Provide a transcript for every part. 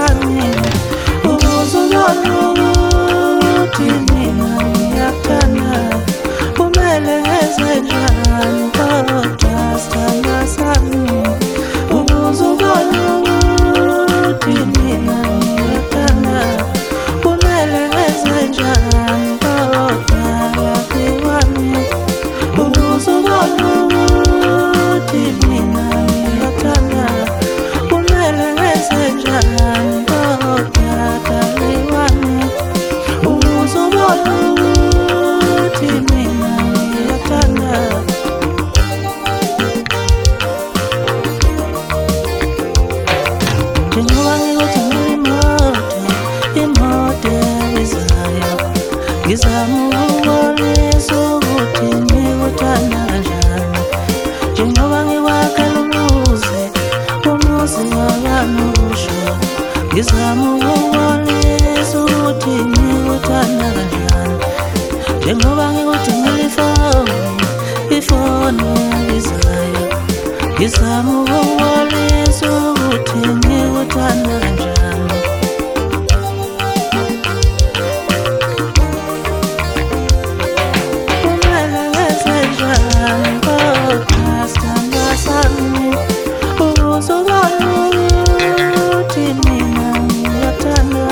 wami uzubona ukuthi mina ngiyakuthanda kumele ngenze njani kodwa sithanda sami uzubona ukuthi mina ngiyakuthanda kumele ngenze njani kodwa yafi wami uzubona ukuthi mina ngiyakuthanda kumele ngenze njani kodwa dali wami uzubona ukuthi mina ngiyakuthanda njengoba ngikuthengela imoto ebizayo ngizama ukubonisa ukuthi ngikuthanda kanjani njengoba ngikwakhela umuzi wakamusho ngizama ukubonisa ukuthi ngikuthanda kanjani njengoba ngikuthengela ifoni ebizayo ngizama ukubonisa ukuthi ngikuthanda kanjani kumele ngenze njani kodwa sithanda sami uzubona ukuthi mina ngiyakuthanda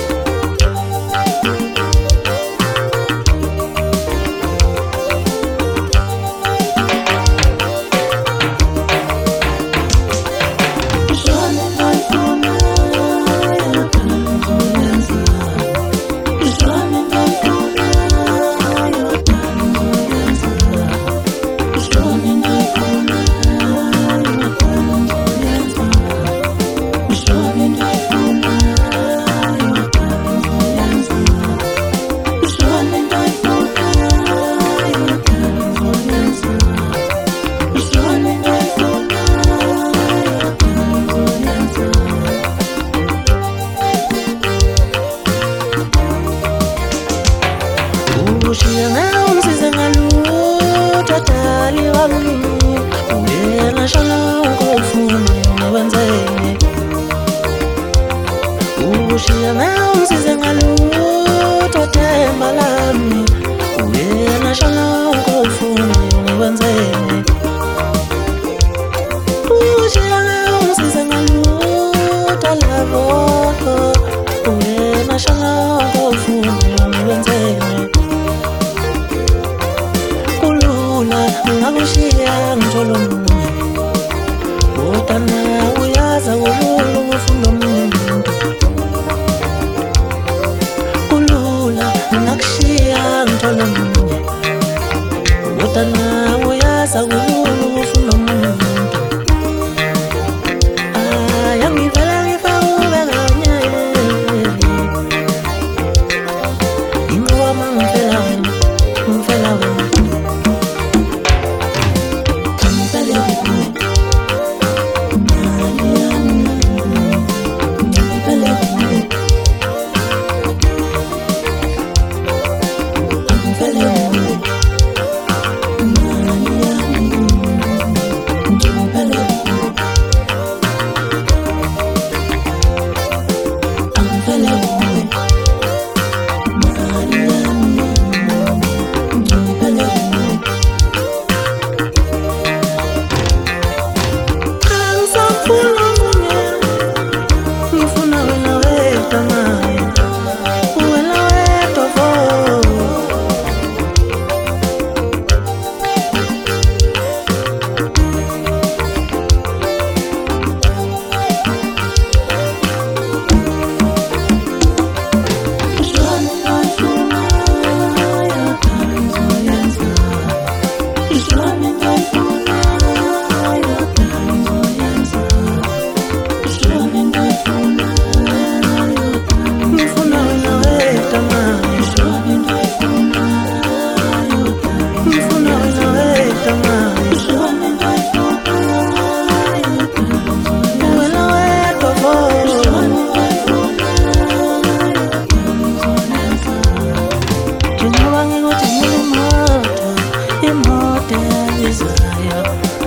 Ushiyana umsize ngalutho dali wami uyena shana ukufuna wenzeni Ushiyana umsize ngalutho themba lami uyena shana ukufuna wenzeni Ushiyana umsize ngalutho lavo uyena shana ukufuna wenzeni Ngakushiya ngithola omunye kodwa nawe uyaza kulula ukufuna umuntu kulula ngakushiya ngithola omunye kodwa nawe uyaza kulula ukufuna umuntu yangivela ngifawube kanye ingqoba ngifela wena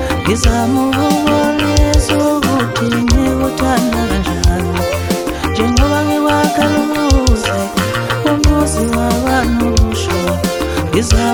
ngizama ukubonisa ukuthi ngikuthanda kanjani Iza